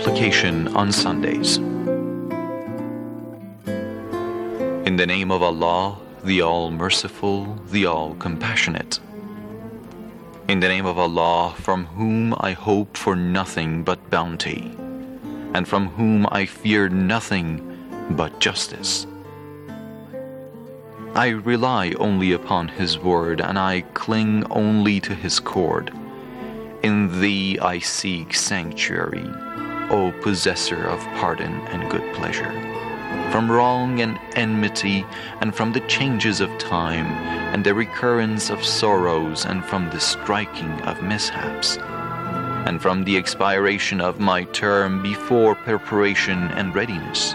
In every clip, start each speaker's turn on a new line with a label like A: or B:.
A: supplication on Sundays. In the name of Allah, the All-Merciful, the All-Compassionate. In the name of Allah, from whom I hoped for nothing but bounty, and from whom I feared nothing but justice. I rely only upon His word, and I cling only to His cord. In Thee I seek sanctuary, O possessor of pardon and good pleasure, from wrong and enmity, and from the changes of time, and the recurrence of sorrows, and from the striking of mishaps, and from the expiration of my term before preparation and readiness.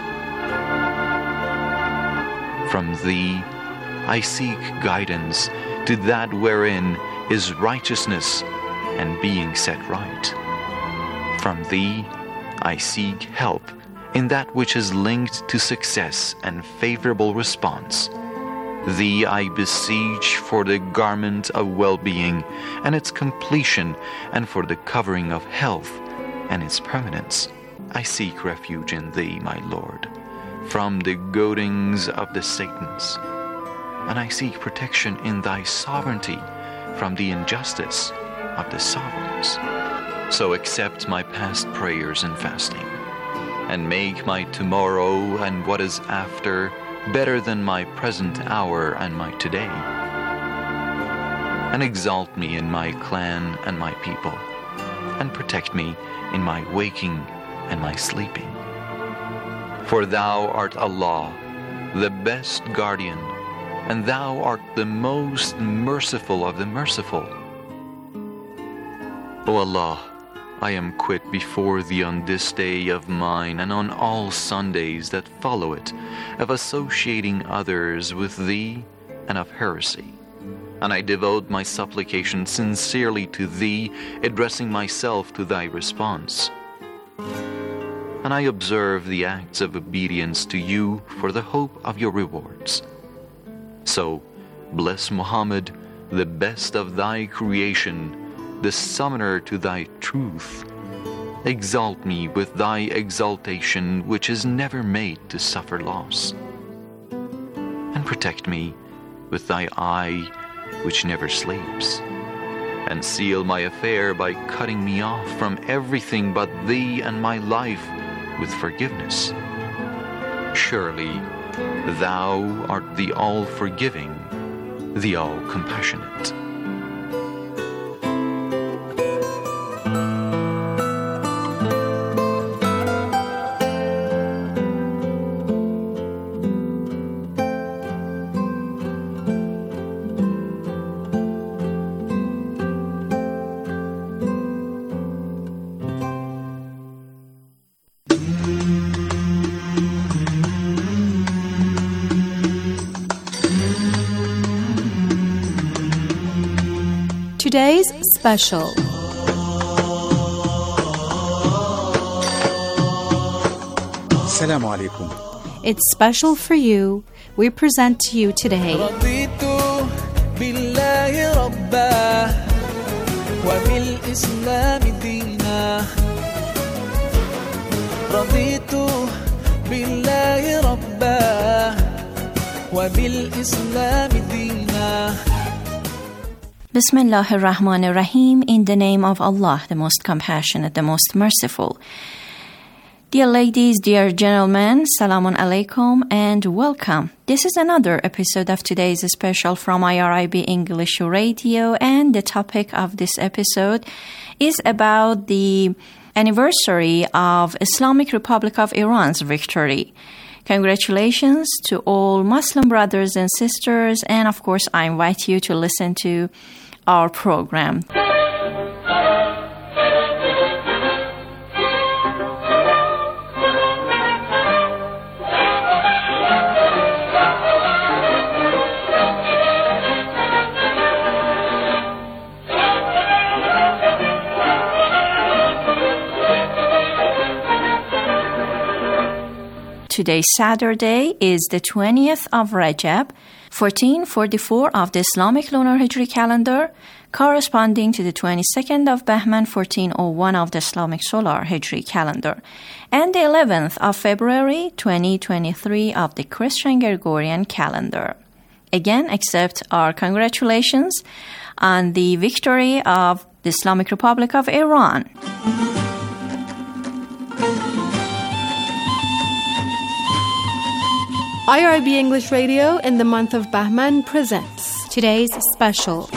A: From Thee I seek guidance to that wherein is righteousness and being set right. From Thee I seek help in that which is linked to success and favorable response. Thee I beseech for the garment of well-being and its completion, and for the covering of health and its permanence. I seek refuge in Thee, my Lord, from the goadings of the Satans, and I seek protection in Thy sovereignty from the injustice of the sovereigns. So accept my past prayers and fasting, and make my tomorrow and what is after better than my present hour and my today. And exalt me in my clan and my people, and protect me in my waking and my sleeping. For Thou art Allah, the best guardian, and Thou art the most merciful of the merciful. O Allah, I am quit before Thee on this day of mine, and on all Sundays that follow it, of associating others with Thee and of heresy. And I devote my supplication sincerely to Thee, addressing myself to Thy response. And I observe the acts of obedience to You for the hope of Your rewards. So, bless Muhammad, the best of Thy creation, the summoner to Thy truth. Exalt me with Thy exaltation, which is never made to suffer loss. And protect me with Thy eye, which never sleeps. And seal my affair by cutting me off from everything but Thee and my life with forgiveness. Surely, Thou art the all-forgiving, the all-compassionate.
B: Today's special.
C: Assalamu alaikum.
B: It's special for you. We present to you today.
D: رضيت بالله ربا وبالإسلام دينا. رضيت بالله ربا وبالإسلام دينا.
B: Bismillah ar-Rahman ar-Rahim, in the name of Allah, the most compassionate, the most merciful. Dear ladies, dear gentlemen, Salamun Alaikum and welcome. This is another episode of today's special from IRIB English Radio, and the topic of this episode is about the anniversary of Islamic Republic of Iran's victory. Congratulations to all Muslim brothers and sisters, and of course I invite you to listen to our program. Today, Saturday, is the 20th of Rajab, 1444 of the Islamic lunar Hijri calendar, corresponding to the 22nd of Bahman 1401 of the Islamic Solar Hijri calendar, and the 11th of February 2023 of the Christian Gregorian calendar. Again, accept our congratulations on the victory of the Islamic Republic of Iran.
E: IRIB English Radio in the month of Bahman presents
F: today's special.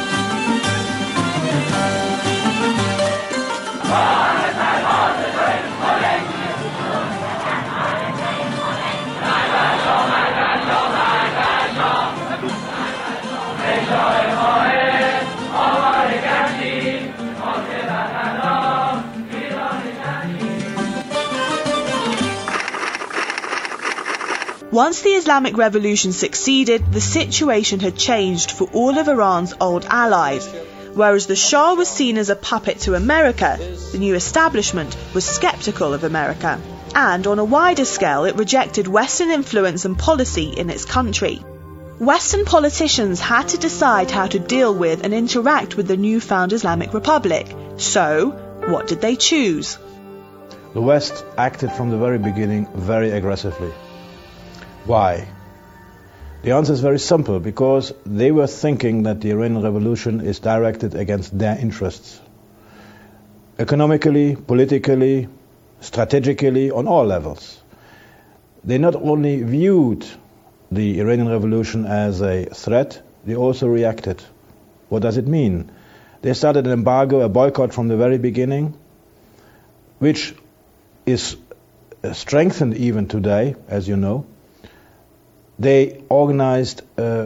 G: Once the Islamic Revolution succeeded, the situation had changed for all of Iran's old allies. Whereas the Shah was seen as a puppet to America, the new establishment was skeptical of America. And on a wider scale, it rejected Western influence and policy in its country. Western politicians had to decide how to deal with and interact with the newfound Islamic Republic. So, what did they choose?
H: The West acted from the very beginning very aggressively. Why? The answer is very simple, because they were thinking that the Iranian Revolution is directed against their interests. Economically, politically, strategically, on all levels. They not only viewed the Iranian Revolution as a threat, they also reacted. What does it mean? They started an embargo, a boycott from the very beginning, which is strengthened even today, as you know. They organized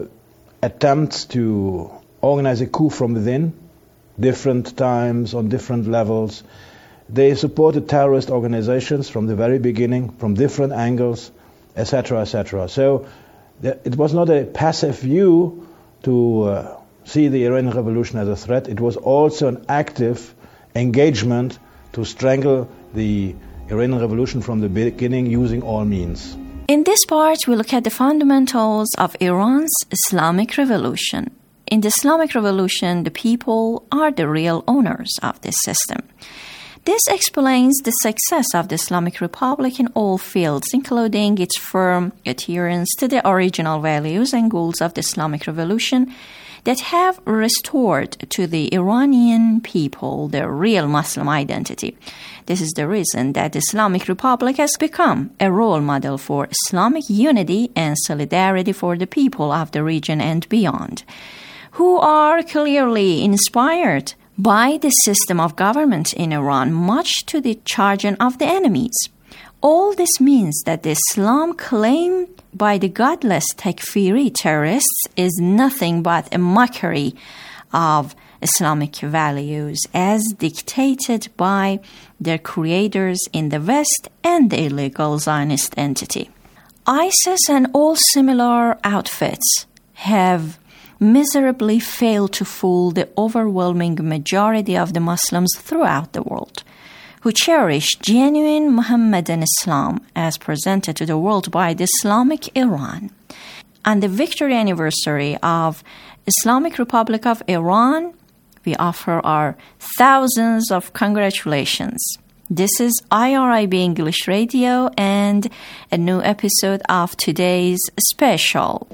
H: attempts to organize a coup from within, different times, on different levels. They supported terrorist organizations from the very beginning, from different angles, etc., etc. So it was not a passive view to see the Iranian Revolution as a threat. It was also an active engagement to strangle the Iranian Revolution from the beginning using all means.
B: In this part, we look at the fundamentals of Iran's Islamic Revolution. In the Islamic Revolution, the people are the real owners of this system. This explains the success of the Islamic Republic in all fields, including its firm adherence to the original values and goals of the Islamic Revolution that have restored to the Iranian people their real Muslim identity. This is the reason that the Islamic Republic has become a role model for Islamic unity and solidarity for the people of the region and beyond, who are clearly inspired by the system of government in Iran, much to the chagrin of the enemies. All this means that the Islam claimed by the godless Takfiri terrorists is nothing but a mockery of Islamic values as dictated by their creators in the West and the illegal Zionist entity. ISIS and all similar outfits have miserably failed to fool the overwhelming majority of the Muslims throughout the world, who cherish genuine Muhammadan Islam as presented to the world by the Islamic Iran. On the victory anniversary of Islamic Republic of Iran, we offer our thousands of congratulations. This is IRIB English Radio and a new episode of today's special.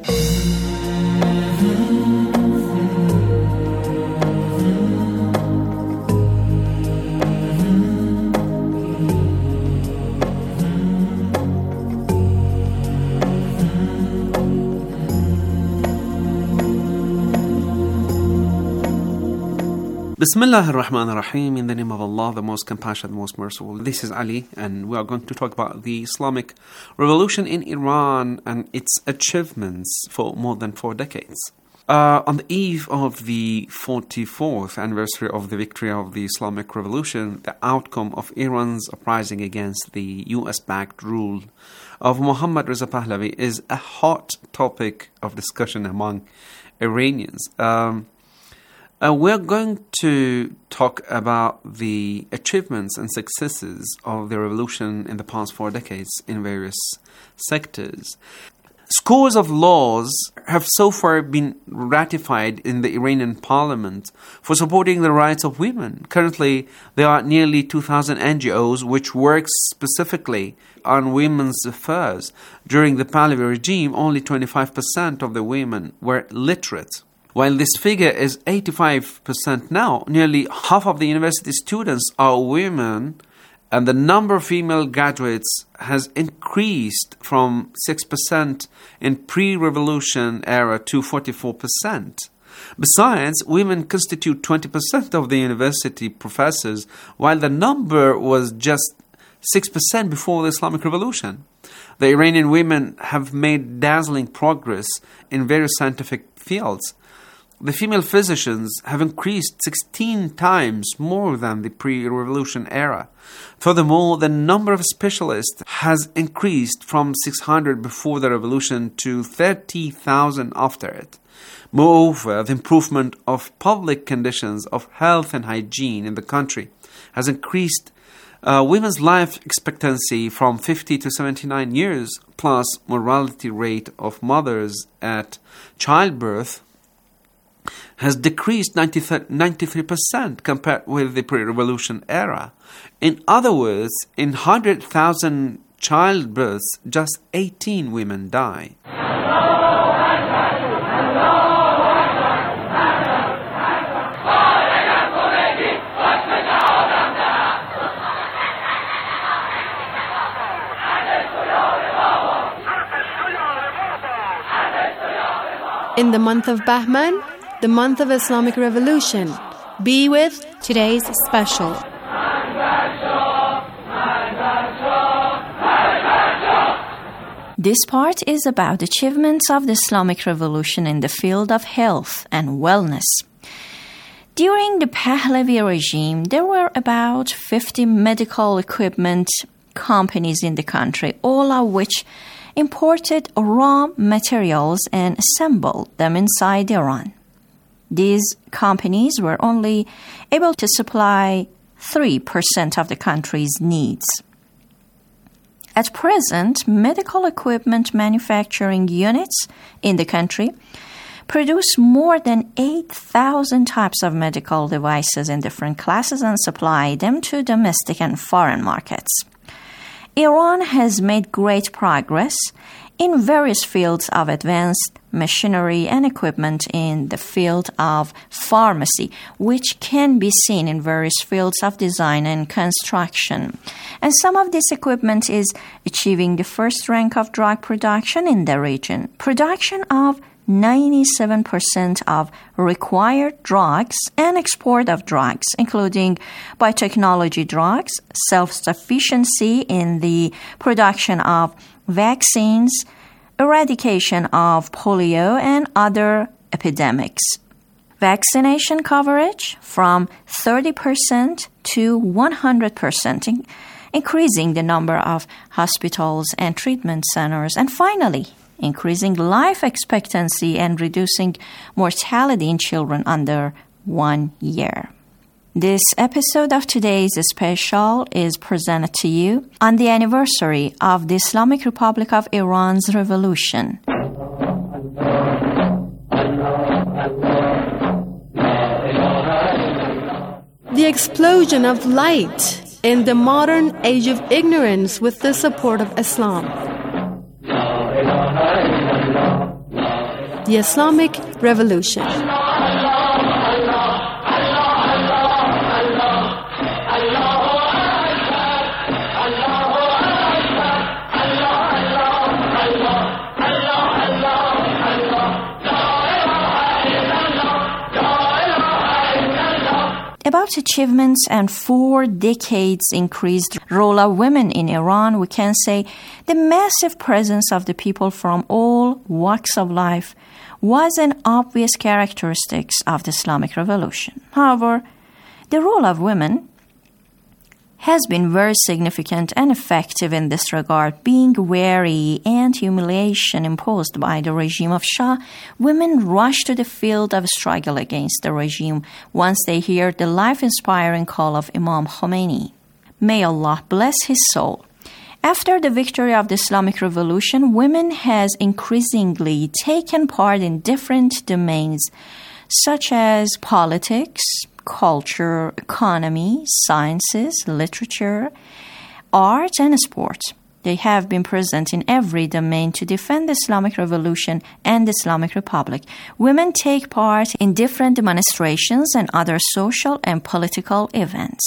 I: Bismillah ar-Rahman ar-Rahim, in the name of Allah, the most compassionate, the most merciful. This is Ali, and we are going to talk about the Islamic Revolution in Iran and its achievements for more than 4 decades. On the eve of the 44th anniversary of the victory of the Islamic Revolution, the outcome of Iran's uprising against the US-backed rule of Mohammad Reza Pahlavi is a hot topic of discussion among Iranians. We're going to talk about the achievements and successes of the revolution in the past 4 decades in various sectors. Scores of laws have so far been ratified in the Iranian parliament for supporting the rights of women. Currently, there are nearly 2,000 NGOs which work specifically on women's affairs. During the Pahlavi regime, only 25% of the women were literate. While this figure is 85% now, nearly half of the university students are women, and the number of female graduates has increased from 6% in pre-revolution era to 44%. Besides, women constitute 20% of the university professors, while the number was just 6% before the Islamic Revolution. The Iranian women have made dazzling progress in various scientific fields. The female physicians have increased 16 times more than the pre-revolution era. Furthermore, the number of specialists has increased from 600 before the revolution to 30,000 after it. Moreover, the improvement of public conditions of health and hygiene in the country has increased women's life expectancy from 50 to 79 years, plus mortality rate of mothers at childbirth has decreased 93% compared with the pre-revolution era. In other words, in 100,000 childbirths, just 18 women die.
E: In the month of Bahman, the month of Islamic Revolution, be with today's special.
B: This part is about achievements of the Islamic Revolution in the field of health and wellness. During the Pahlavi regime, there were about 50 medical equipment companies in the country, all of which imported raw materials and assembled them inside Iran. These companies were only able to supply 3% of the country's needs. At present, medical equipment manufacturing units in the country produce more than 8,000 types of medical devices in different classes and supply them to domestic and foreign markets. Iran has made great progress in various fields of advanced machinery and equipment in the field of pharmacy, which can be seen in various fields of design and construction. And some of this equipment is achieving the first rank of drug production in the region. Production of 97% of required drugs and export of drugs, including biotechnology drugs, self-sufficiency in the production of vaccines, eradication of polio and other epidemics. Vaccination coverage from 30% to 100%, increasing the number of hospitals and treatment centers, and finally, increasing life expectancy and reducing mortality in children under 1 year. This episode of today's special is presented to you on the anniversary of the Islamic Republic of Iran's revolution.
E: The explosion of light in the modern age of ignorance with the support of Islam. The Islamic Revolution.
B: About achievements and 4 decades increased role of women in Iran, we can say the massive presence of the people from all walks of life was an obvious characteristic of the Islamic Revolution. However, the role of women has been very significant and effective in this regard. Being weary and humiliation imposed by the regime of Shah, women rush to the field of struggle against the regime once they hear the life-inspiring call of Imam Khomeini. May Allah bless his soul. After the victory of the Islamic Revolution, women has increasingly taken part in different domains such as politics, culture, economy, sciences, literature, art, and sport. They have been present in every domain to defend the Islamic Revolution and the Islamic Republic. Women take part in different demonstrations and other social and political events.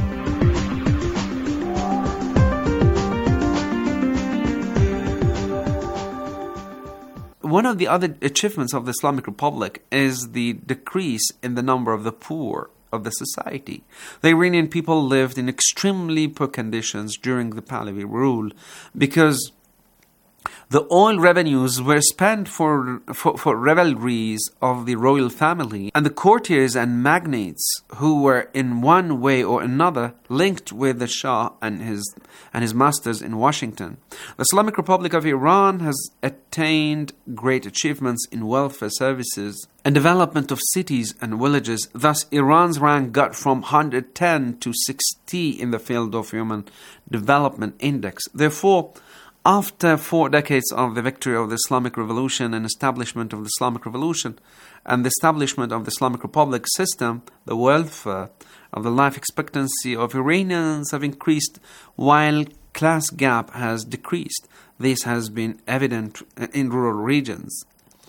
I: One of the other achievements of the Islamic Republic is the decrease in the number of the poor of the society. The Iranian people lived in extremely poor conditions during the Pahlavi rule because the oil revenues were spent for revelries of the royal family and the courtiers and magnates who were in one way or another linked with the Shah and his masters in Washington. The Islamic Republic of Iran has attained great achievements in welfare services and development of cities and villages. Thus, Iran's rank got from 110 to 60 in the field of Human Development Index. Therefore, after 4 decades of the victory of the Islamic Revolution and establishment of the Islamic Revolution and the establishment of the Islamic Republic system, the welfare of the life expectancy of Iranians have increased while class gap has decreased. This has been evident in rural regions.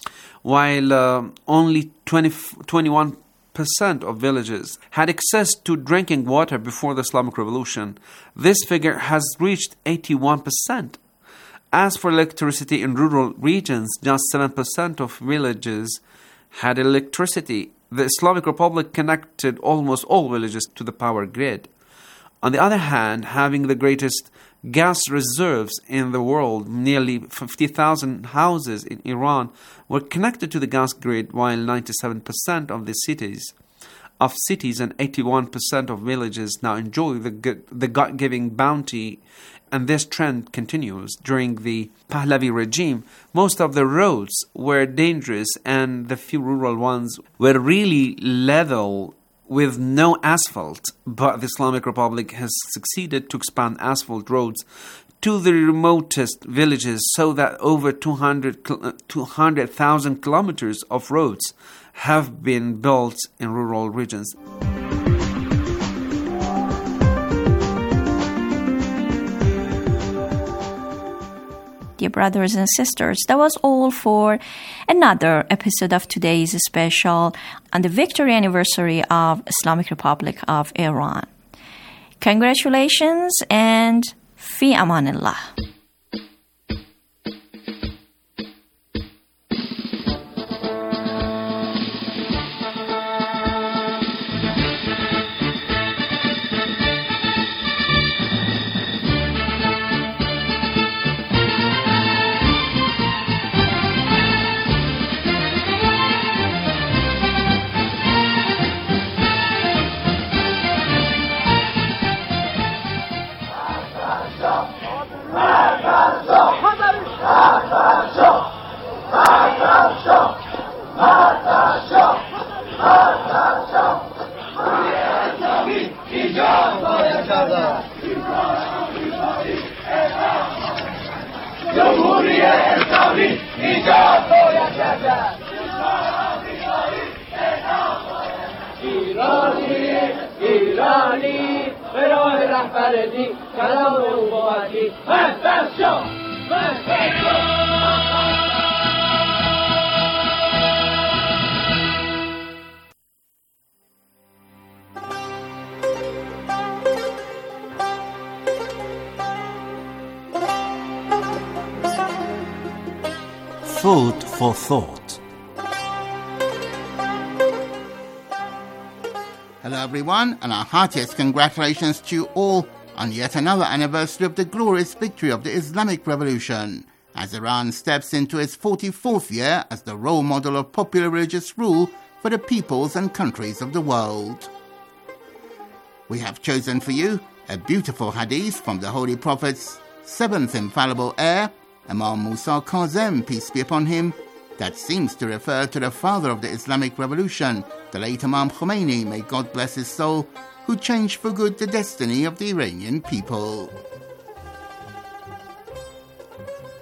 I: While only 21% of villages had access to drinking water before the Islamic Revolution, this figure has reached 81%. As for electricity in rural regions, just 7% of villages had electricity. The Islamic Republic connected almost all villages to the power grid. On the other hand, having the greatest gas reserves in the world, nearly 50,000 houses in Iran were connected to the gas grid, while 97% of the cities and 81% of villages now enjoy the God-giving bounty, and this trend continues. During the Pahlavi regime, most of the roads were dangerous and the few rural ones were really level with no asphalt, but the Islamic Republic has succeeded to expand asphalt roads to the remotest villages so that over 200,000 kilometers of roads have been built in rural regions.
B: Dear brothers and sisters, that was all for another episode of today's special on the victory anniversary of Islamic Republic of Iran. Congratulations and fi amanillah.
F: Food for thought.
J: Hello everyone, and our heartiest congratulations to you all on yet another anniversary of the glorious victory of the Islamic Revolution, as Iran steps into its 44th year as the role model of popular religious rule for the peoples and countries of the world. We have chosen for you a beautiful hadith from the Holy Prophet's 7th infallible heir, Imam Musa Kazem, peace be upon him, that seems to refer to the father of the Islamic Revolution, the late Imam Khomeini, may God bless his soul, who changed for good the destiny of the Iranian people.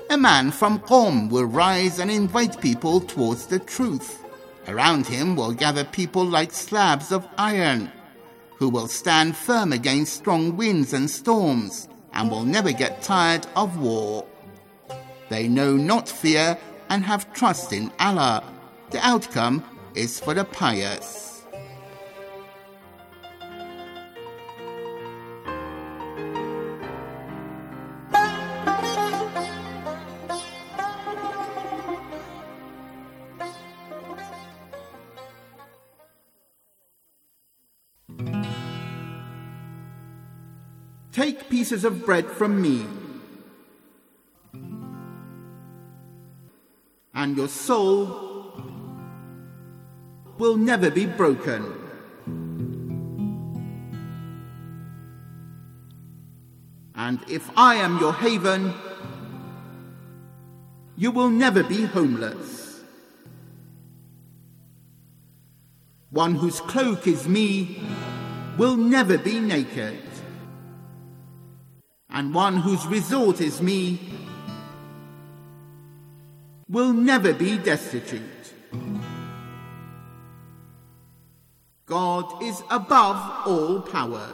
J: a man from Qom will rise and invite people towards the truth. Around him will gather people like slabs of iron, who will stand firm against strong winds and storms, and will never get tired of war. They know not fear and have trust in Allah. The outcome is for the pious. Take pieces of bread from me, and your soul will never be broken. And if I am your haven, you will never be homeless. One whose cloak is me will never be naked. And one whose resort is me will never be destitute. God is above all powers.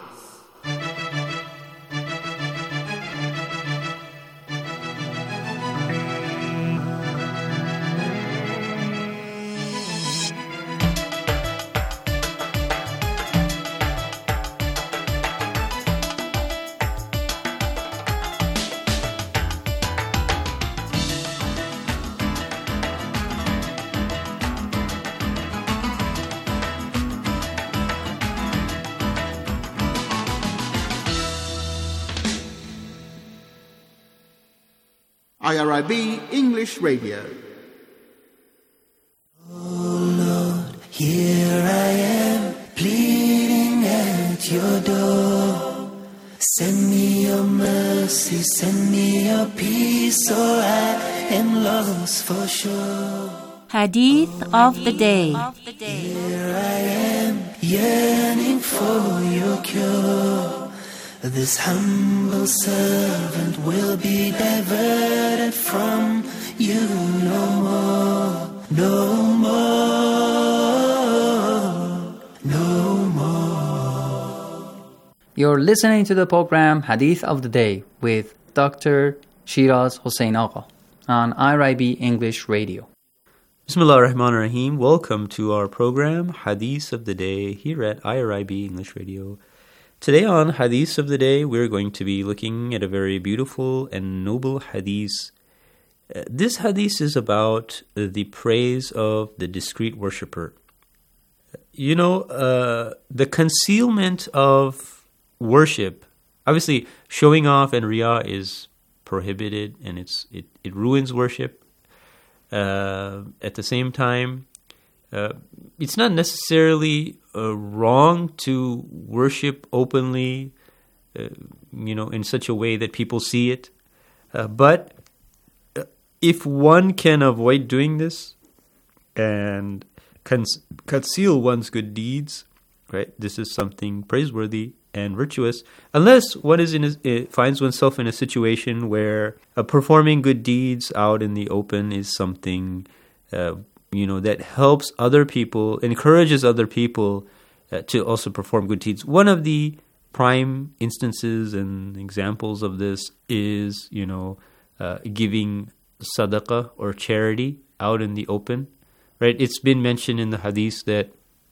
J: IRIB English Radio.
K: Oh Lord, here I am, pleading at your door. Send me your mercy, send me your peace, or I am lost for sure.
B: Hadith of the day.
K: Here I am, yearning for your cure. This humble servant will be diverted from you no more, no more, no more.
L: You're listening to the program Hadith of the Day with Dr. Shiraz Hossein Agha on IRIB English Radio.
M: Bismillah ar-Rahman ar-Rahim. Welcome to our program Hadith of the Day here at IRIB English Radio. Today on Hadith of the Day, we're going to be looking at a very beautiful and noble hadith. This hadith is about the praise of the discreet worshipper. You know, the concealment of worship, obviously showing off and riyah is prohibited and it ruins worship. At the same time, it's not necessarily wrong to worship openly, in such a way that people see it. But if one can avoid doing this and conceal one's good deeds, right? This is something praiseworthy and virtuous, unless one finds oneself in a situation where performing good deeds out in the open is something that helps other people, encourages other people to also perform good deeds. One of the prime instances and examples of this is, giving sadaqah or charity out in the open, right? It's been mentioned in the hadith that,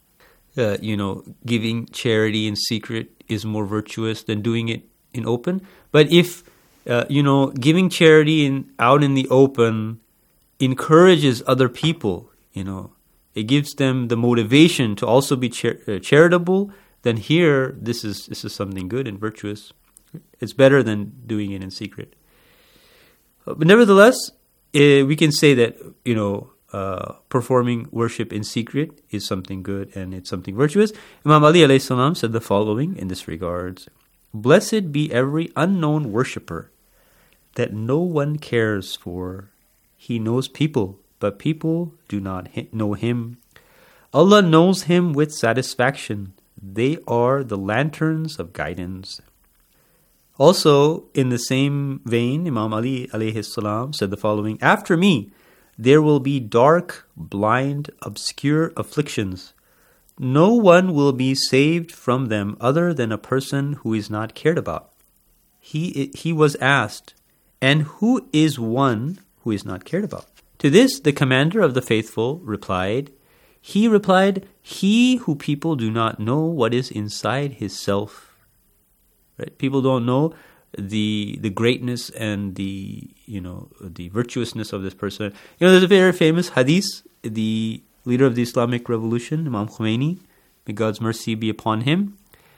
M: giving charity in secret is more virtuous than doing it in open. But if, giving charity out in the open encourages other people, it gives them the motivation to also be charitable, then here, this is something good and virtuous. It's better than doing it in secret. But nevertheless, we can say that, performing worship in secret is something good and it's something virtuous. Imam Ali alayhi salam said the following in this regards: "Blessed be every unknown worshipper that no one cares for. He knows people, but people do not know him. Allah knows him with satisfaction. They are the lanterns of guidance." Also, in the same vein, Imam Ali alayhi salam said the following: After me, there will be dark, blind, obscure afflictions. No one will be saved from them other than a person who is not cared about. He was asked, and who is one who is not cared about? To this, the commander of the faithful replied, he who people do not know what is inside his self. Right? People don't know the greatness and the virtuousness of this person. There's a very famous hadith. The leader of the Islamic Revolution, Imam Khomeini, may God's mercy be upon him,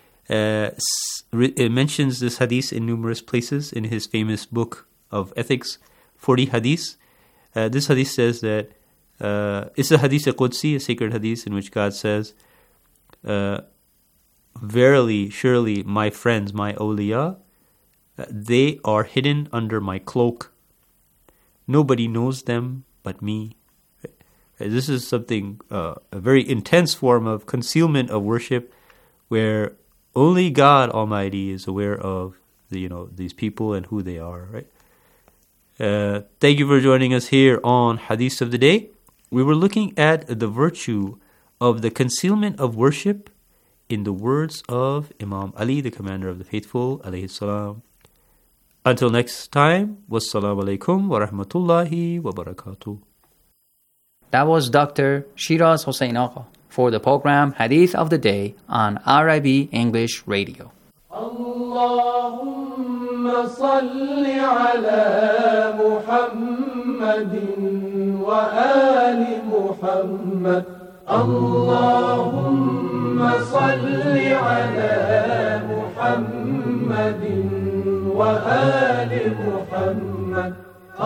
M: it mentions this hadith in numerous places in his famous book of ethics, 40 hadiths. This hadith says that it's a hadith Qudsi, a sacred hadith, in which God says, verily, surely, my friends, my awliya, they are hidden under my cloak. Nobody knows them but me. This is something, a very intense form of concealment of worship, where only God Almighty is aware of these people and who they are. Right? Thank you for joining us here on Hadith of the Day. We were looking at the virtue of the concealment of worship in the words of Imam Ali, the commander of the faithful, alayhi salam. Until next time, wassalamu alaikum wa rahmatullahi wa barakatuh.
L: That was Dr. Shiraz Hossein Agha for the program Hadith of the Day on RIB English Radio.
D: Allahumma salli ala Muhammadin wa ali Muhammad. Allahumma salli ala Muhammadin wa ali Muhammad.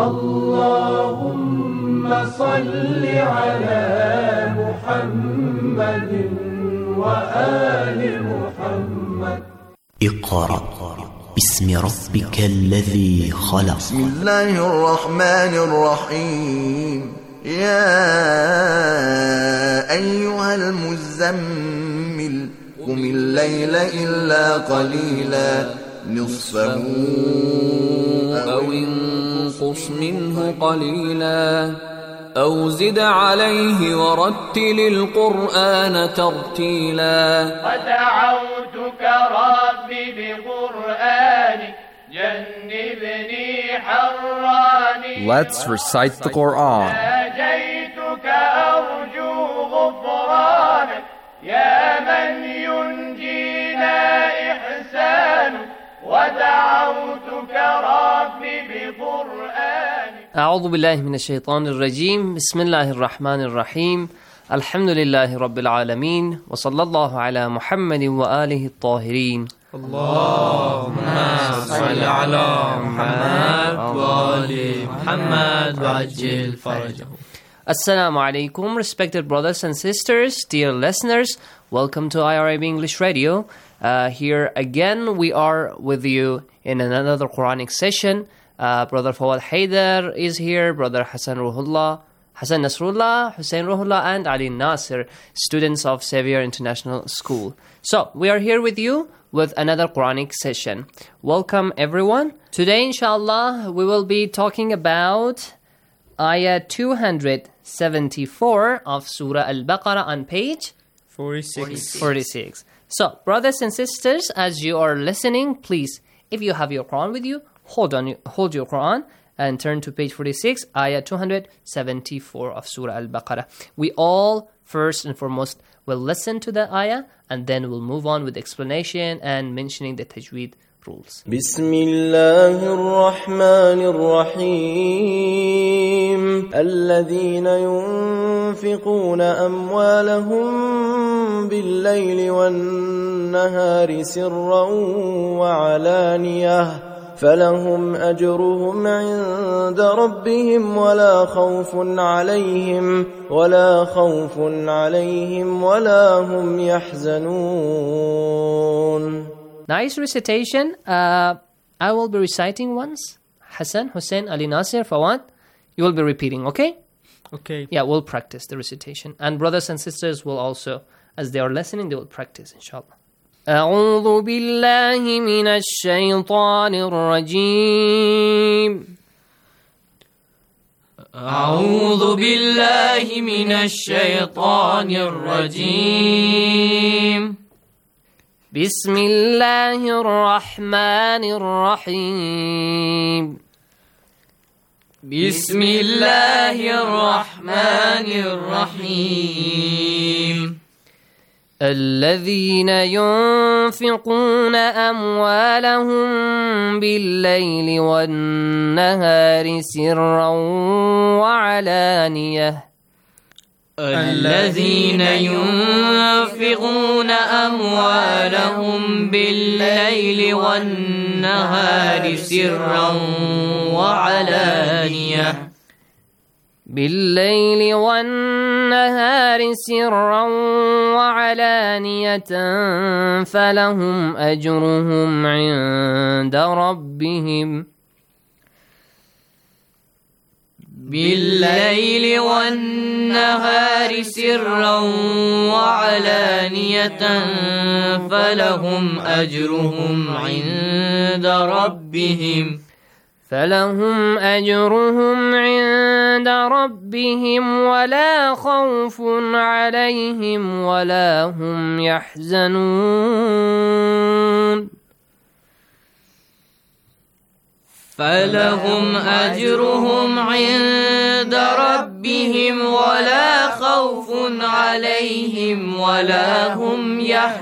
D: Allahumma salli ala Muhammadin wa ali Muhammad.
K: اقرأ باسم ربك الذي خلق.
N: بسم الله الرحمن الرحيم. يا أيها المزمل قم الليل إلا قليلا نصفه
O: أو انقص منه قليلا أو زد عليه ورتل القرآن ترتيلا
P: ودعوتك ربي بقرآنك جنبني حراني.
Q: Let's recite the Quran.
P: ناجيتك أرجو غفرانك يا من ينجينا إحسانك ودعوتك ربي بقرآنك.
R: أعوذ بالله من الشيطان الرجيم. بسم الله الرحمن الرحيم. الحمد لله رب العالمين وصلى الله على محمد وآله الطاهرين.
S: اللهم صل على محمد وآل محمد وعجل فرجه.
R: Assalamu alaikum, respected brothers and sisters, dear listeners. Welcome to IRIB English Radio. Here again, we are with you in another Quranic session. Brother Fawad Haidar is here, Brother Hassan Nasrullah, Hussein Ruhullah, and Ali Nasir, students of Xavier International School. So, we are here with you with another Quranic session. Welcome everyone. Today, inshallah, we will be talking about Ayah 274 of Surah Al-Baqarah on page 46. So, brothers and sisters, as you are listening, please, if you have your Quran with you, hold your Quran and turn to page 46, Ayah 274 of Surah Al-Baqarah. We all, first and foremost, will listen to the ayah and then we'll move on with explanation and mentioning the tajweed rules.
S: بسم الله الرحمن الرحيم. الذين ينفقون أموالهم بالليل والنهار سرا وعلانية فلهم أجرهم عند ربهم ولا خوف عليهم ولا هم يحزنون.
R: Nice recitation. I will be reciting once. Hassan, Hussein, Ali Nasir, Fawad, you will be repeating, okay?
T: Okay.
R: Yeah, we'll practice the recitation. And brothers and sisters will also, as they are listening, they will practice, inshallah. أعوذ بالله من الشيطان الرجيم
K: أعوذ بالله من الشيطان الرجيم
R: بسم الله الرحمن الرحيم
K: بسم الله الرحمن الرحيم
R: الذين ينفقون أموالهم بالليل والنهار سرا وعلانية
K: الذين ينفقون أموالهم بالليل والنهار سرا وعلانية
R: بالليل والنهار سرا وعلانية فلهم أجرهم عند ربهم
K: بالليل والنهار سرا وعلانية فلهم أجرهم عند ربهم
R: فلهم أجرهم عند ربهم ولا خوف عليهم ولا هم يحزنون
K: فلهم أجرهم عند ربهم ولا خوف عليهم ولا هم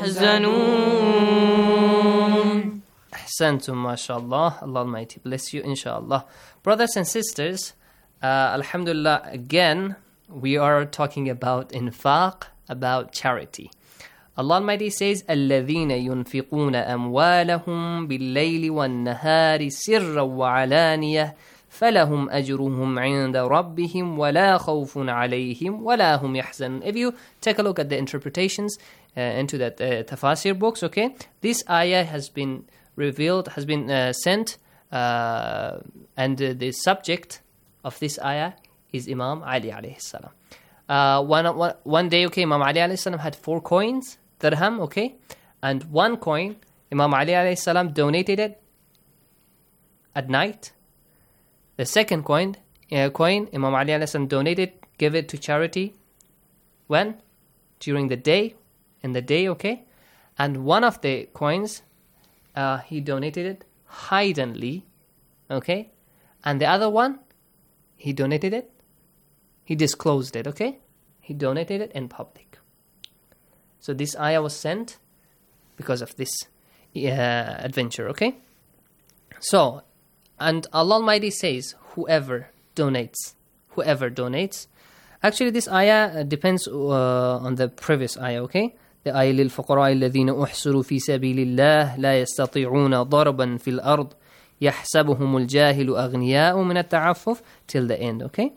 K: يحزنون.
R: Ahsantum, mashallah. Allah Almighty bless you, inshallah. Brothers and sisters, alhamdulillah, again, we are talking about infaq, about charity. Allah Almighty says, الَّذِينَ يُنْفِقُونَ أَمْوَالَهُمْ بِاللَّيْلِ وَالنَّهَارِ سِرًّا وَعَلَانِيَةً فَلَهُمْ أَجْرُهُمْ عِنْدَ رَبِّهِمْ وَلَا خَوْفٌ عَلَيْهِمْ وَلَا هُمْ يَحْزَنُونَ. If you take a look at the interpretations into that tafasir books, okay, this ayah has been revealed, has been sent, and the subject of this ayah is Imam Ali alayhi salam. One day, okay, Imam Ali alayhi salam had 4 coins, dirham, okay, and 1 coin, Imam Ali alayhi salam donated it at night. The second coin, Imam Ali alayhi salam donated, gave it to charity. When? During the day, in the day, okay, and one of the coins, he donated it hiddenly, okay, and the other one, he donated it, he disclosed it, okay, he donated it in public. So this ayah was sent because of this adventure, okay. So, and Allah Almighty says, whoever donates. Actually, this ayah depends on the previous ayah, okay. The ayah للفقراء الذين أحصروا في سبيل الله لا يستطيعون ضربا في الأرض يحسبهم الجاهل أغنياء من التعفف till the end, okay.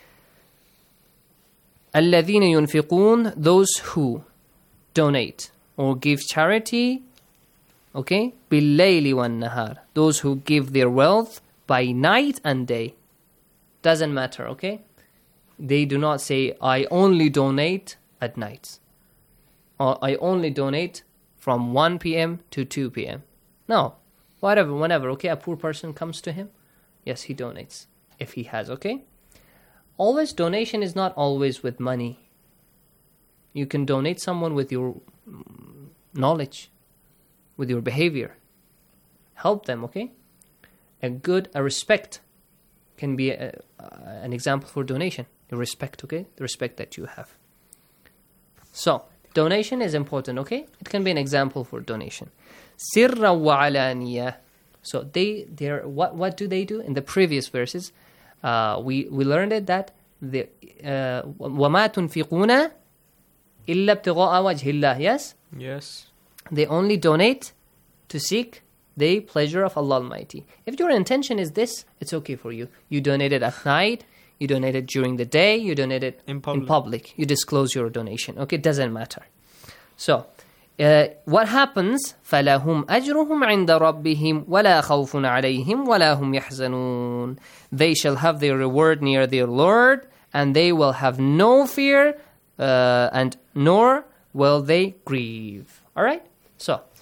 R: الذين ينفقون, those who donate or give charity, okay, بالليل والنهار, those who give their wealth by night and day, doesn't matter, okay. They do not say, I only donate at night, or I only donate from 1 p.m. to 2 p.m. No, whenever, okay, a poor person comes to him, yes, he donates, if he has, okay. Always, donation is not always with money. You can donate someone with your knowledge, with your behavior. Help them, okay. A respect can be an example for donation. The respect, okay, the respect that you have. So, donation is important, okay? It can be an example for donation. Sirra wa alaniya. So what do they do? In the previous verses, we learned it that the وَمَا تُنْفِقُونَ إِلَّا ابْتِغَاءَ وَجْهِ اللَّهِ. Yes?
I: Yes.
R: They only donate to seek the pleasure of Allah Almighty. If your intention is this, it's okay for you. You donate it at night, you donate it during the day, you donate it in public. You disclose your donation. Okay, it doesn't matter. So, what happens? فَلَهُمْ أَجْرُهُمْ عِنْدَ رَبِّهِمْ وَلَا خَوْفٌ عَلَيْهِمْ وَلَا هُمْ يَحْزَنُونَ. They shall have their reward near their Lord, and they will have no fear, and nor will they grieve. Alright? So,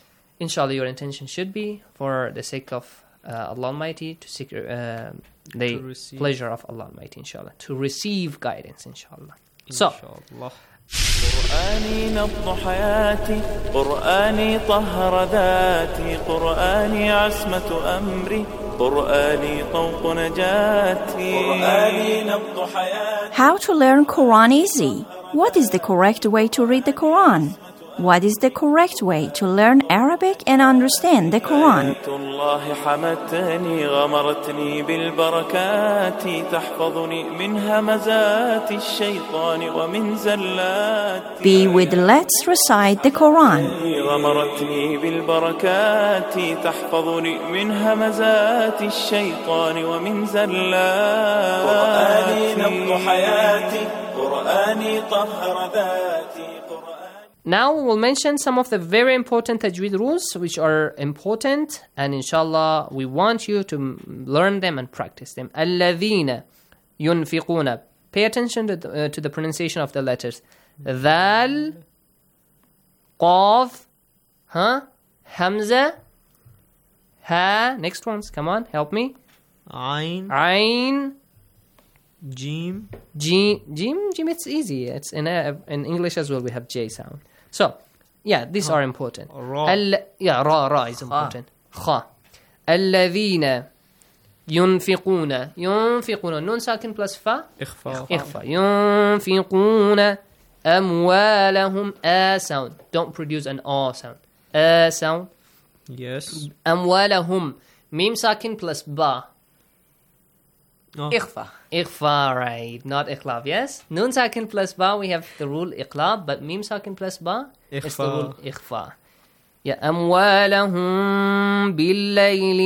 R: inshallah, your intention should be, for the sake of Allah Almighty, to seek the pleasure of Allah Almighty, inshallah, to receive guidance, inshallah. So,
T: قرآني نبض حياتي قرآني طهر ذاتي قرآني عصمة أمري قرآني طوق نجاتي قرآني نبض حياتي.
B: How to learn Quran easy? What is the correct way to read the Quran? What is the correct way to learn Arabic and understand the Quran?
T: الله حمدتني غمرتني بالبركات تحفظني من همزات الشيطان ومن زلات.
B: Be with Let's Recite the Quran.
T: غمرتني بالبركات تحفظني من همزات الشيطان ومن زلات. قرآني نبض حياتي قرآني طهر ذاتي.
R: Now we'll mention some of the very important tajweed rules which are important, and inshallah we want you to learn them and practice them. الَّذِينَ يُنْفِقُونَ. Pay attention to the pronunciation of the letters. Dhal, Qaf, Hamza, Ha. Next ones, come on, help me. Ain.
M: Jim.
R: Jim, it's easy. It's in English as well, we have J sound. So, yeah, these are important.
M: Ra.
R: Ra is important. Kha. الذين ينفقون. Nun sakin plus fa.
M: إخفاء.
R: ينفقون أموالهم. A sound. Don't produce an A sound. A sound.
M: Yes.
R: أموالهم. Mim sakin plus ba. Ikhfa, right, not ikhlab, yes? Nun sakin plus ba, we have the rule iqlab, but mim sakin plus ba, it's the rule ikhfa. Yeah, أموالهم بالليل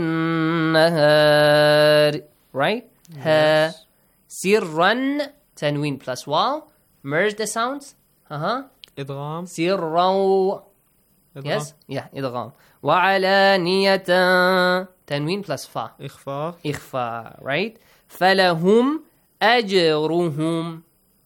R: والنهار, right?
M: Yes.
R: سرا, tanween plus waw, merge the sounds.
M: إدغام.
R: سرا. Yes? Yeah, إدغام. وعلانية, tanween plus fa.
M: إخفاء.
R: Right? فلهم أجرهم.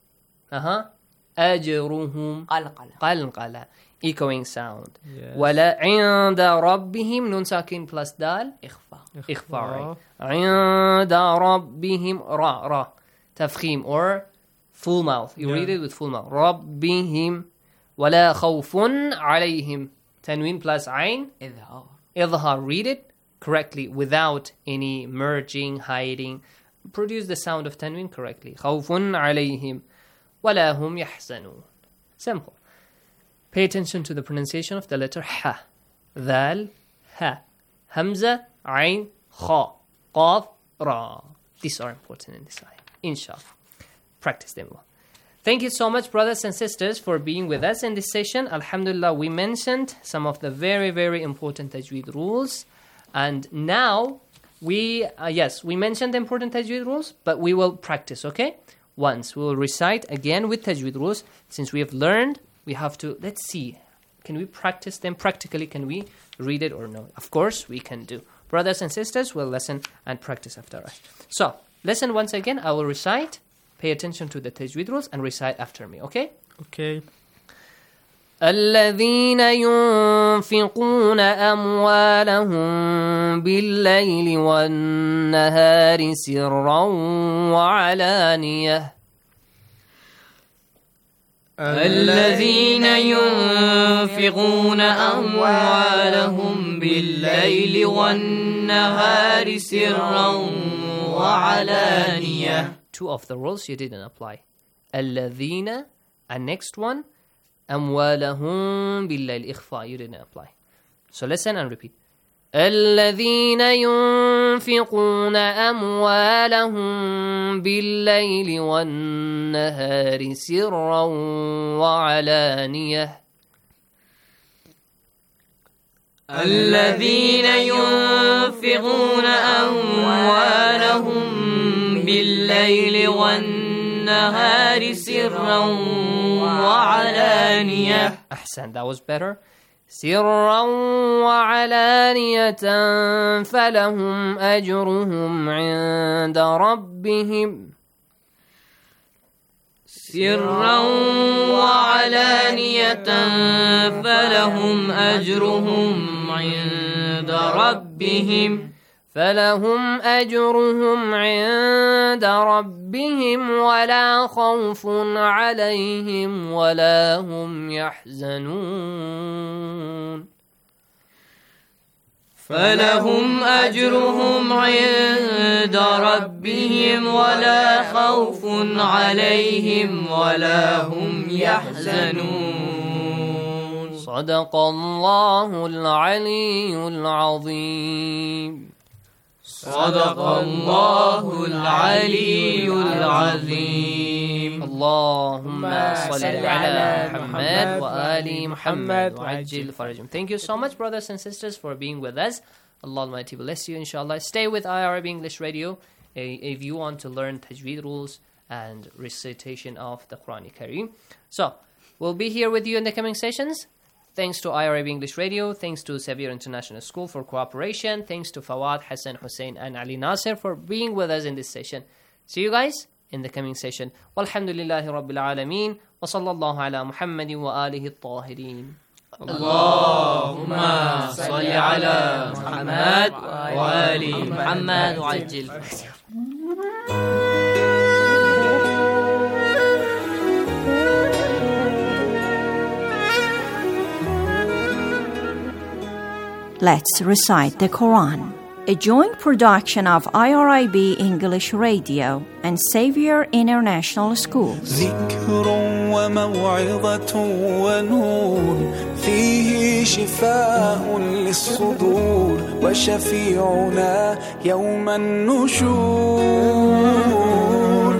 R: أجرهم. قلقلة. Echoing sound.
M: Yes.
R: ولا عند ربهم. نون ساكن plus دال. إخفاء. Right? عند ربهم. را. تفخيم or full mouth. You read it with full mouth. ربهم. ولا خوف عليهم. Tanween plus عين. إظهار. Read it correctly without any merging, hiding. Produce the sound of tanween correctly. خوف عليهم ولا هم يحزنون. Simple. Pay attention to the pronunciation of the letter ha. Dhal, ha. Hamza, ain, kha. Qaf, ra. These are important in this ayah. Inshallah. Practice them well. Thank you so much, brothers and sisters, for being with us in this session. Alhamdulillah, we mentioned some of the very, very important tajweed rules. And now, we mentioned the important tajweed rules, but we will practice, okay? Once, we will recite again with tajweed rules. Since we have learned, we have to, let's see, can we practice them practically? Can we read it or no? Of course, we can do. Brothers and sisters, we'll listen and practice after us. So, listen once again, I will recite. Pay attention to the tajweed rules and recite after me, okay?
M: Okay.
R: الذين ينفقون أموالهم بالليل والنهار سرا وعلانية.
K: الذين ينفقون أموالهم بالليل والنهار سرا وعلانية.
R: Two of the rules you didn't apply. الذين, and next one, أموالهم بالليل إخفاء, you didn't apply. So listen and repeat. الذين ينفقون أموالهم بالليل والنهار سرا وعلانية.
K: الذين ينفقون أموالهم بالليل والنهار سرا وعلانية.
R: أحسن, that was better. سرا وعلانية فلهم أجرهم عند ربهم.
O: سرا وعلانية فلهم أجرهم عند ربهم ولا خوف عليهم ولا هم يحزنون فلهم أجرهم عند ربهم ولا خوف عليهم ولا هم يحزنون صدق الله العلي العظيم صدق الله العلي العظيم اللهم صل على محمد وآل محمد وعجل فرجهم. Thank you so much, brothers and sisters, for being with us. Allah Almighty bless you, inshallah. Stay with IRB English Radio if you want to learn tajweed rules and recitation of the Quran Kareem. So, we'll be here with you in the coming sessions. Thanks to IRB English Radio, thanks to Xavier International School for cooperation, thanks to Fawad, Hassan, Hussein, and Ali Nasir for being with us in this session. See you guys in the coming session. Walhamdulillahi Rabbil Alameen, wa sallallahu ala Muhammadin wa alihi at-tahirin. Allahumma salli ala Muhammad wa ali Muhammad wa ajil.
B: Let's recite the Quran. A joint production of IRIB English Radio and Xavier International School.
T: ذكر وموعظة ونور فيه شفاء للصدور وشفيعنا يوم النشور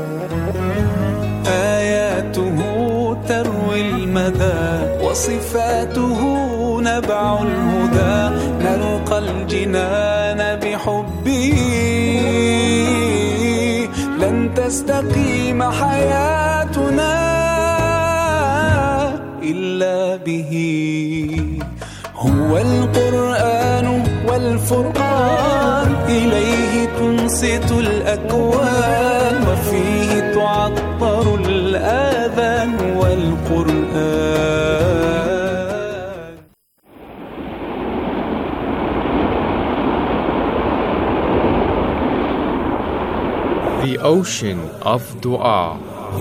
T: آياته تروي المدى وصفاته نبع الهدى نلقى الجنان بحبه لن تستقيم حياتنا إلا به هو القرآن والفرقان إليه تنصت الأكوان وفيه تعطر الآذان والقرآن.
Q: The ocean of dua.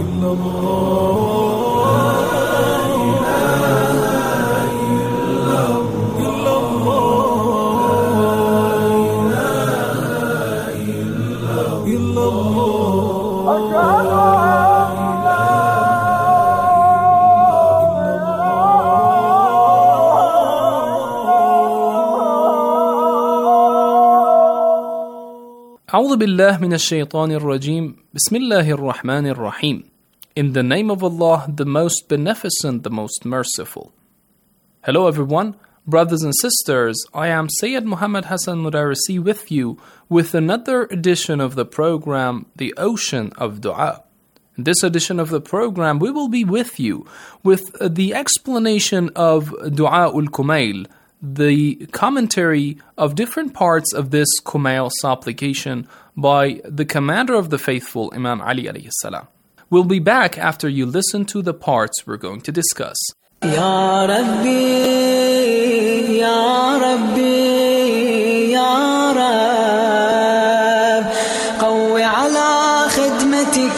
U: أعوذ بالله من الشيطان الرجيم بسم الله الرحمن الرحيم. In the name of Allah, the most beneficent, the most merciful. Hello everyone, brothers and sisters, I am Sayyid Muhammad Hassan Mudarisi with you with another edition of the program, The Ocean of Dua. In this edition of the program, we will be with you with the explanation of Dua ul-Kumail, the commentary of different parts of this Kumail supplication by the commander of the faithful, Imam Ali alayhi salam. We'll be back after you listen to the parts we're going to discuss.
K: Ya Rabbi, Ya Rabbi, Ya Rab, قوي على خدمتك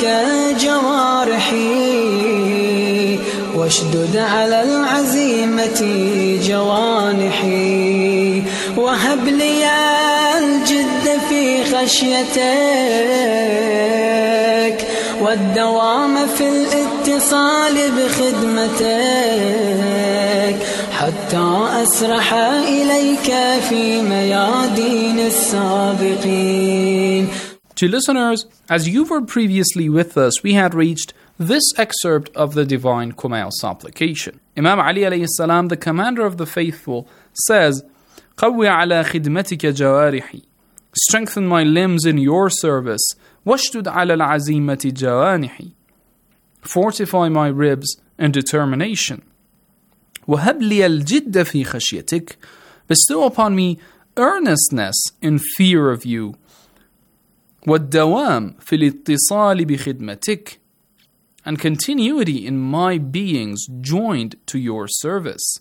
K: جوارحي واشدد على العزيمة جوانحي وهب لي الجد في خشيتك والدوام في الاتصال بخدمتك حتى أسرح إليك في ميادين السابقين.
U: To listeners, as you were previously with us, we had reached this excerpt of the divine Kumail supplication. Imam Ali alayhi salam, the commander of the faithful, says, قَوِّ عَلَى خِدْمَتِكَ جَوَارِحِي, strengthen my limbs in your service. وَاشْتُدْ عَلَى الْعَزِيمَةِ جَوَانِحِي, fortify my ribs and determination. وَهَبْ لِيَ الْجِدَّ فِي خَشْيَتِكَ, bestow upon me earnestness in fear of you. وَالدَّوَامِ فِي الْاِتِّصَالِ بِخِدْمَتِكَ, and continuity in my beings joined to your service.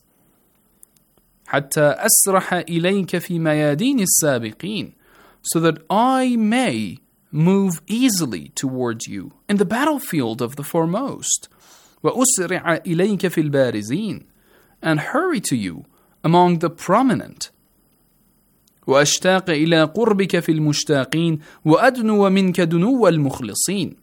U: حتى أسرح إليك في ميادين السابقين, so that I may move easily towards you in the battlefield of the foremost. وأسرع إليك في البارزين, and hurry to you among the prominent. وأشتاق إلى قربك في المشتاقين وأدنو منك دنو المخلصين,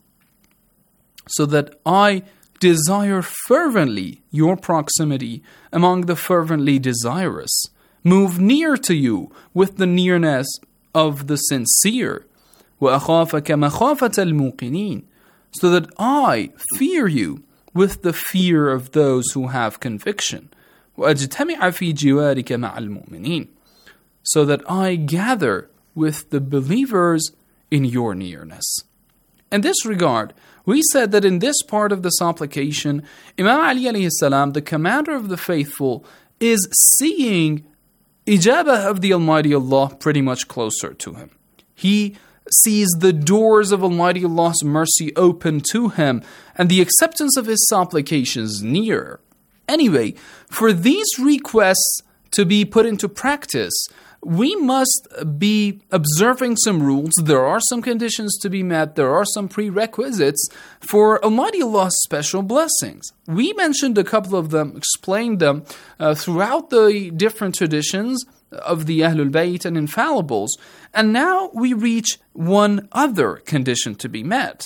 U: so that I desire fervently your proximity among the fervently desirous, move near to you with the nearness of the sincere, وأخافك مخافة الموقنين, so that I fear you with the fear of those who have conviction, وأجتمع في جوارك مع المؤمنين, so that I gather with the believers in your nearness. In this regard, we said that in this part of the supplication, Imam Ali alayhi salam, the commander of the faithful, is seeing ijabah of the Almighty Allah pretty much closer to him. He sees the doors of Almighty Allah's mercy open to him and the acceptance of his supplications near. Anyway, for these requests to be put into practice, we must be observing some rules. There are some conditions to be met. There are some prerequisites for Almighty Allah's special blessings. We mentioned a couple of them, explained them throughout the different traditions of the Ahlul Bayt and Infallibles. And now we reach one other condition to be met: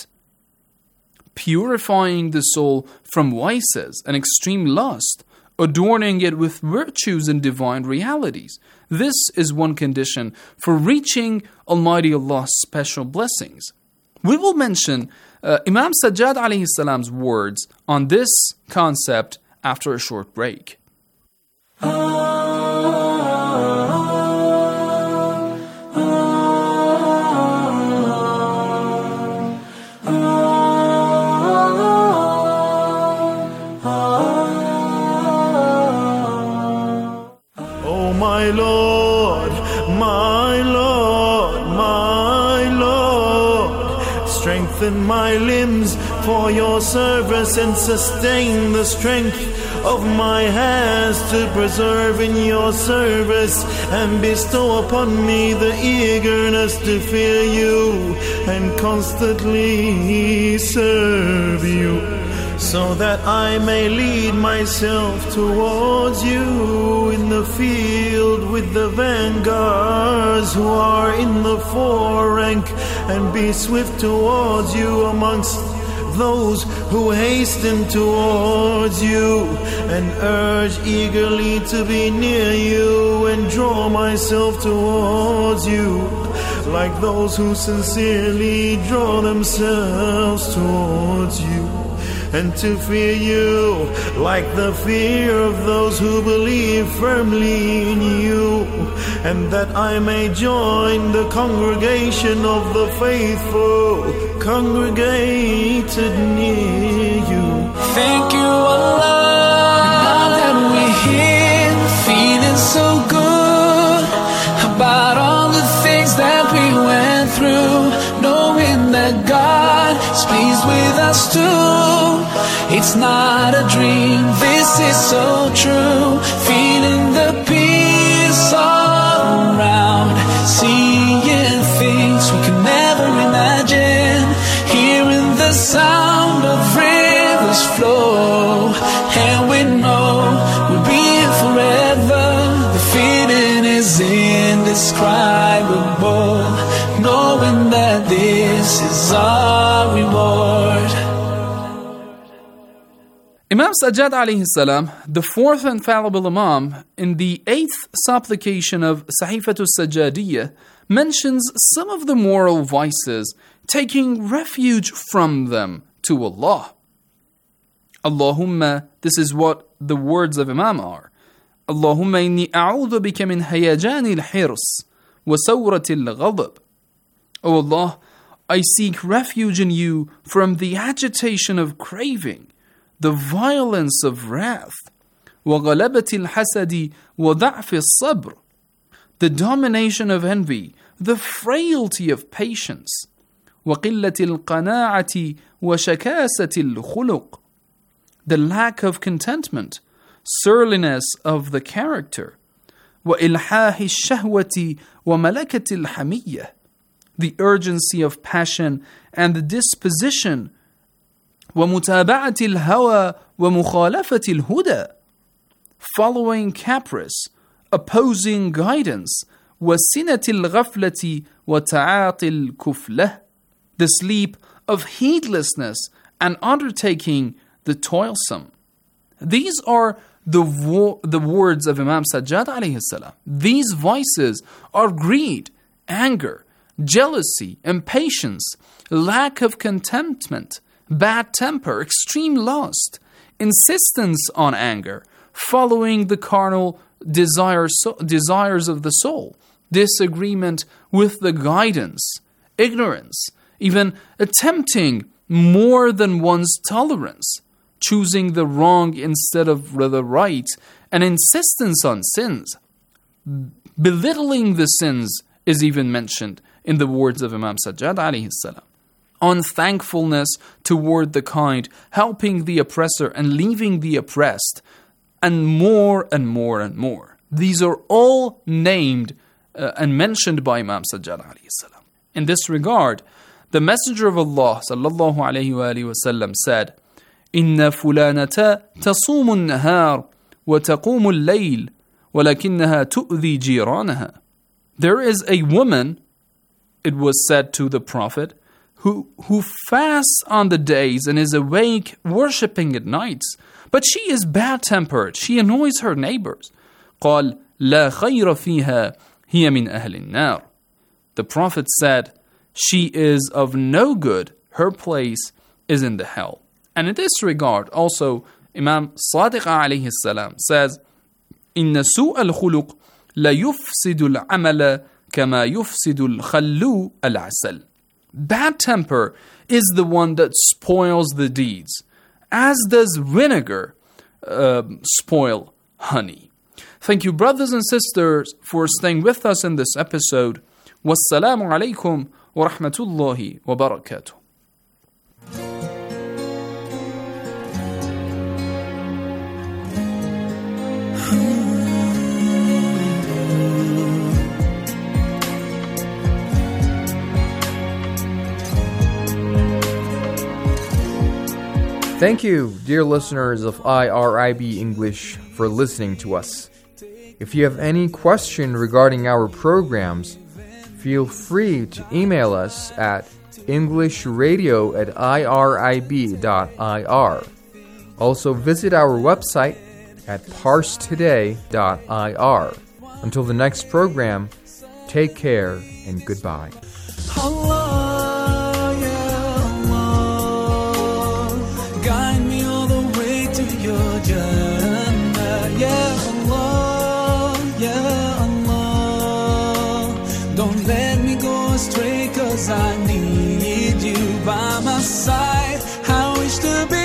U: purifying the soul from vices and extreme lust, adorning it with virtues and divine realities. This is one condition for reaching Almighty Allah's special blessings. We will mention Imam Sajjad alayhi salam's words on this concept after a short break.
A: My Lord, my Lord, my Lord, strengthen my limbs for your service and sustain the strength of my hands to preserve in your service, and bestow upon me the eagerness to fear you and constantly serve you, so that I may lead myself towards you in the field with the vanguards who are in the fore rank, and be swift towards you amongst those who hasten towards you, and urge eagerly to be near you and draw myself towards you, like those who sincerely draw themselves towards you, and to fear you like the fear of those who believe firmly in you, and that I may join the congregation of the faithful congregated near you.
T: Thank you, Allah. Now that we're here, feeling so good about all the things that we went through, knowing that God is pleased with us too. It's not a dream, this is so true. Feeling the peace all around, seeing things we could never imagine, hearing the sound of rivers flow, and we know we'll be here forever. The feeling is indescribable, knowing that this is our reward.
U: Imam Sajjad alayhi salam, the fourth infallible Imam, in the 8th supplication of Sahifatul Sajjadiyya, mentions some of the moral vices, taking refuge from them to Allah. Allahumma, this is what the words of Imam are. Allahumma inni a'udhu bika min hayajani al-hirs wa sawrati al-ghadab. O Allah, I seek refuge in you from the agitation of craving, the violence of wrath, وَغَلَبَةِ الْحَسَدِ وَضَعْفِ الصَّبْرِ, the domination of envy, the frailty of patience, وقلة القناعة وشكاسة الخلق. The lack of contentment, surliness of the character, وإلحاح الشهوة وملكة الحمية. The urgency of passion and the disposition, ومتابعة الهوى ومخالفة الهدى. Following caprice, opposing guidance, وسنة الغفلة وتعاطي الكفلة. The sleep of heedlessness and undertaking the toilsome. These are the words of Imam Sajjad alayhi salam. These vices are greed, anger, jealousy, impatience, lack of contentment, bad temper, extreme lust, insistence on anger, following the carnal desires of the soul, disagreement with the guidance, ignorance, even attempting more than one's tolerance, choosing the wrong instead of the right, and insistence on sins. Belittling the sins is even mentioned in the words of Imam Sajjad alayhi salam. Unthankfulness toward the kind, helping the oppressor and leaving the oppressed, and more and more and more. These are all named and mentioned by Imam Sajjad alayhi salam. In this regard, the Messenger of Allah sallallahu alayhi wa sallam said, إن فلانة تصوم النهار وتقوم الليل ولكنها تؤذي جيرانها. There is a woman, it was said to the Prophet, who fasts on the days and is awake worshipping at nights, but she is bad-tempered, she annoys her neighbors. قال لا خير فيها هي من أهل النار. The Prophet said, she is of no good, her place is in the hell. And in this regard, also, Imam Sadiq alayhi salam says, إن سوء الخلق لا يفسد العمل كما يفسد الخل العسل. Bad temper is the one that spoils the deeds, as does vinegar spoil honey. Thank you, brothers and sisters, for staying with us in this episode. Wassalamu alaikum wa rahmatullahi wa barakatuh.
Q: Thank you, dear listeners of IRIB English, for listening to us. If you have any question regarding our programs, feel free to email us at englishradio@irib.ir. Also visit our website at parstoday.ir. Until the next program, take care and goodbye.
T: Guide me all the way to your Jannah, Ya Allah, Ya Allah. Don't let me go astray, 'cause I need you by my side. I wish to be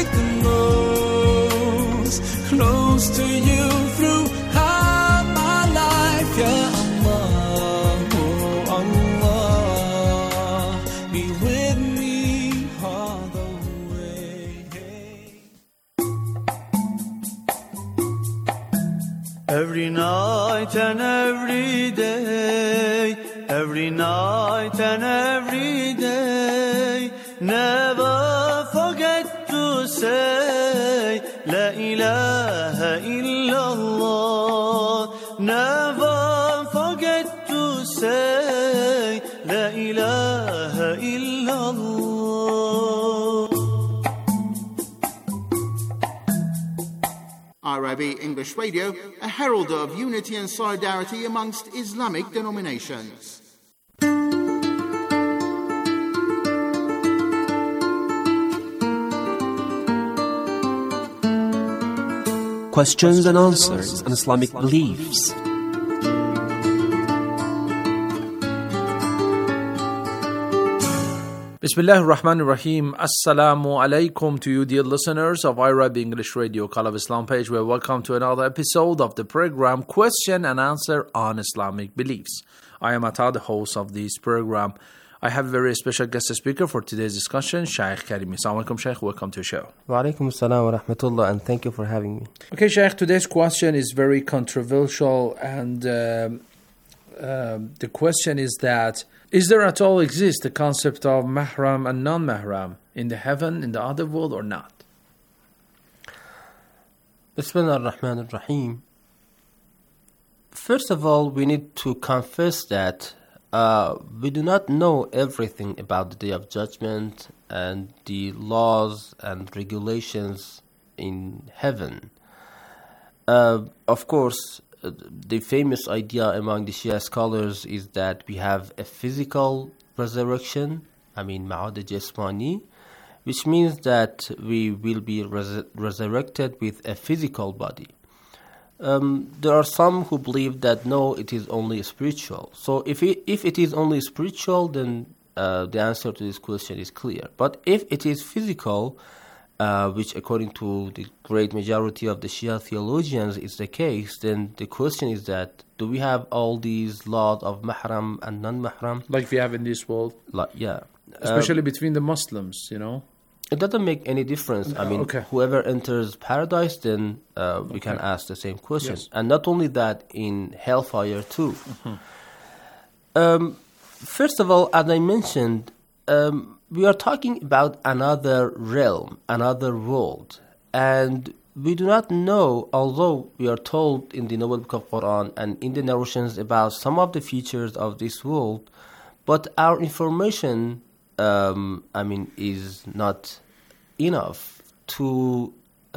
T: close to you throughout my life, Ya Allah, oh Allah. Be with me all the way.
A: Every night and every day, every night and every day, never forget to say La ilaha illallah. Never forget to say La ilaha illallah.
J: IRIB English Radio, a herald of unity and solidarity amongst Islamic denominations.
C: Questions and answers on Islamic beliefs.
U: Bismillah ar-Rahman ar-Rahim. Assalamu alaikum to you, dear listeners of IRIB English Radio Call of Islam page. We're welcome to another episode of the program Question and Answer on Islamic Beliefs. I am Ata, the host of this program. I have a very special guest speaker for today's discussion, Shaykh Karimi. Assalamu alaikum, Shaykh. Welcome to the show.
G: Wa alaikum assalam wa rahmatullah, and thank you for having me.
U: Okay, Shaykh, today's question is very controversial, and the question is that, is there at all exist the concept of mahram and non-mahram in the heaven, in the other world, or not?
G: Bismillah ar-Rahman ar-Rahim. First of all, we need to confess that we do not know everything about the Day of Judgment and the laws and regulations in heaven. Of course, the famous idea among the Shia scholars is that we have a physical resurrection, Ma'ad Jasmani, which means that we will be resurrected with a physical body. There are some who believe that no, it is only spiritual. So if it is only spiritual, then the answer to this question is clear. But if it is physical, which according to the great majority of the Shia theologians is the case, then the question is that, do we have all these laws of mahram and non-mahram?
U: Like we have in this world?
G: Yeah.
U: Especially between the Muslims,
G: It doesn't make any difference. Whoever enters paradise, then we can ask the same question. Yes. And not only that, in hellfire too. Mm-hmm. First of all, as I mentioned, we are talking about another realm, another world. And we do not know, although we are told in the Noble Book of Quran and in the narrations about some of the features of this world, but our information is not enough to,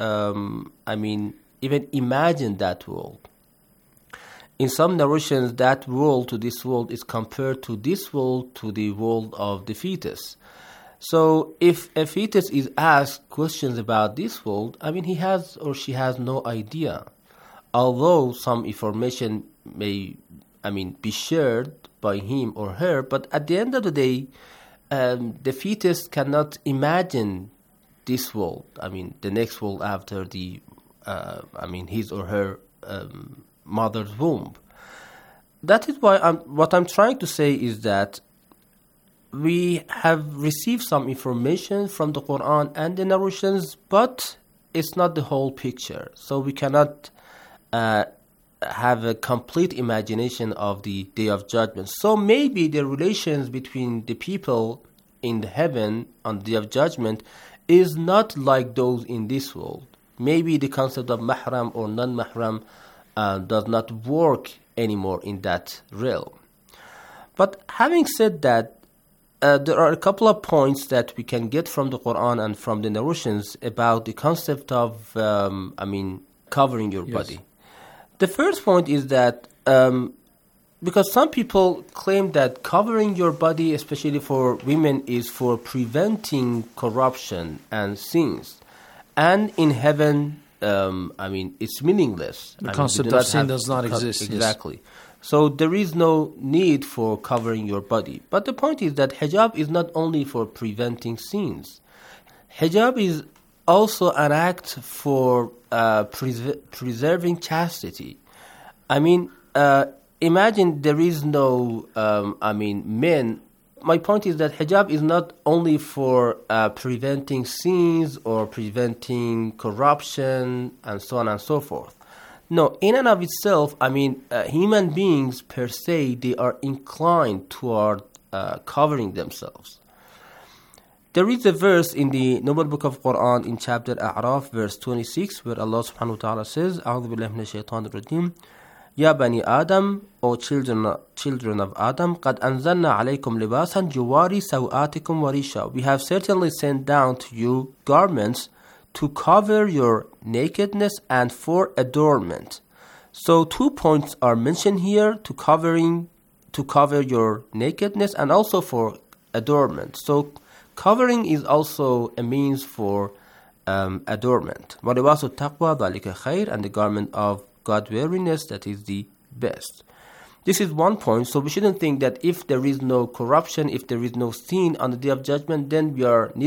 G: even imagine that world. In some narrations, that world to this world is compared to this world to the world of the fetus. So if a fetus is asked questions about this world, he has or she has no idea. Although some information may, be shared by him or her, but at the end of the day, the fetus cannot imagine this world. The next world after the, his or her mother's womb. That is why what I'm trying to say is that we have received some information from the Quran and the narrations, but it's not the whole picture. So we cannot have a complete imagination of the Day of Judgment. So maybe the relations between the people in the heaven on the Day of Judgment is not like those in this world. Maybe the concept of mahram or non-mahram does not work anymore in that realm. But having said that, there are a couple of points that we can get from the Quran and from the narrations about the concept of, covering your body. The first point is that, because some people claim that covering your body, especially for women, is for preventing corruption and sins. And in heaven, it's meaningless.
U: The concept of sin does not exist.
G: Exactly. Yes. So there is no need for covering your body. But the point is that hijab is not only for preventing sins. Hijab is also an act for preserving chastity. Imagine there is no, men. My point is that hijab is not only for preventing sins or preventing corruption and so on and so forth. No, in and of itself, human beings per se, they are inclined toward covering themselves. There is a verse in the Noble Book of Quran in chapter A'raf, verse 26, where Allah subhanahu wa ta'ala says, أعوذ بالله من الشيطان الرجيم يا بني آدم, O children of Adam, قد أنزلنا عليكم لباسا جواري سوآتكم وريشا. We have certainly sent down to you garments to cover your nakedness and for adornment. So 2 points are mentioned here, to cover your nakedness and also for adornment. So covering is also a means for adornment. وَلِبَاسُ التَّقْوَى ذَلِكَ خَيْرٌ, and the garment of God-weariness, that is the best. This is one point, so we shouldn't think that if there is no corruption, if there is no sin on the Day of Judgment, then we are